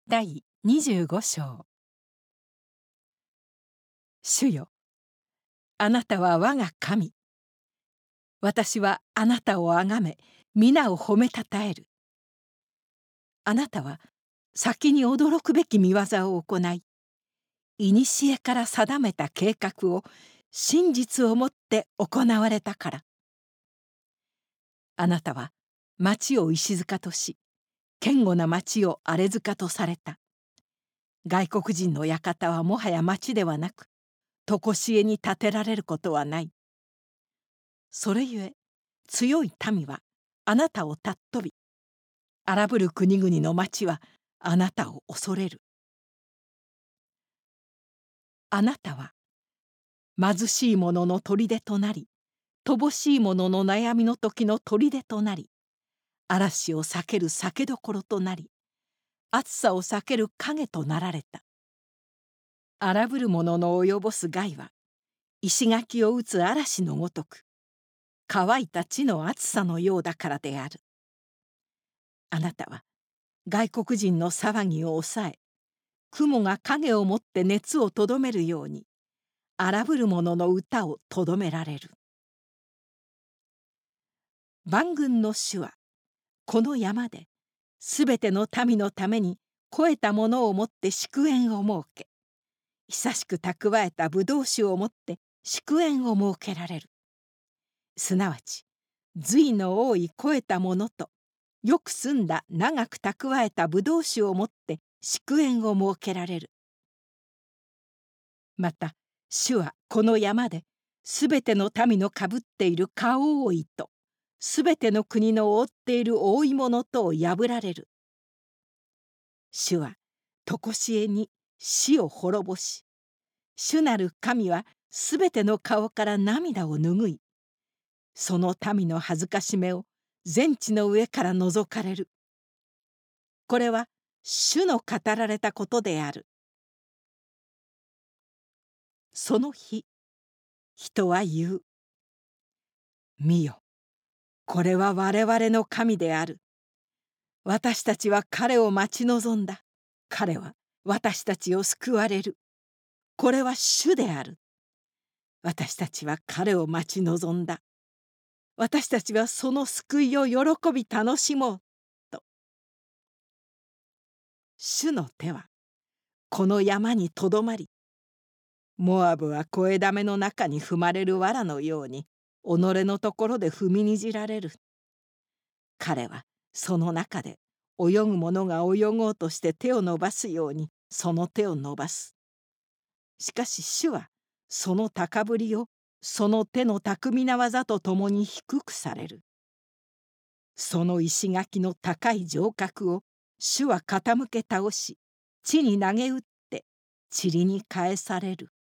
第25章。主よ、あなたは我が神。私はあなたをあがめ、皆を褒めたたえる。あなたは先に驚くべき見業を行い、古から定めた計画を真実をもって行われたから。あなたは町を石塚とし、堅固な町を荒れ塚とされた。外国人の館はもはや町ではなく、常しえに建てられることはない。それゆえ強い民はあなたを尊び、荒ぶる国々の町はあなたを恐れる。あなたは貧しい者の砦となり、乏しい者の悩みの時の砦となり、嵐を避ける酒どころとなり、暑さを避ける影となられた。荒ぶる者の及ぼす害は石垣を打つ嵐のごとく、乾いた地の暑さのようだからである。あなたは外国人の騒ぎを抑え、雲が影をもって熱をとどめるように、荒ぶる者の歌をとどめられる。万軍の主はこの山ですべての民のために肥えたものをもって祝宴を設け、久しく蓄えた葡萄酒をもって祝宴を設けられる。すなわち髄の多い肥えたものと、よく澄んだ長く蓄えた葡萄酒をもって祝宴を設けられる。また主はこの山ですべての民のかぶっている花覆いと、すべての国の覆っている覆い物とを破られる。主は常しえに死を滅ぼし、主なる神はすべての顔から涙を拭い、その民の恥ずかしめを全地の上から除かれる。これは主の語られたことである。その日、人は言う。見よ、これは我々の神である。私たちは彼を待ち望んだ。彼は私たちを救われる。これは主である。私たちは彼を待ち望んだ。私たちはその救いを喜び楽しもうと。主の手はこの山にとどまり、モアブは肥えだめの中に踏まれる藁のように己のところで踏みにじられる。彼はその中で泳ぐ者が泳ごうとして手を伸ばすようにその手を伸ばす。しかし主はその高ぶりをその手の巧みな技とともに低くされる。その石垣の高い城郭を主は傾け倒し、地に投げ打って塵に返される。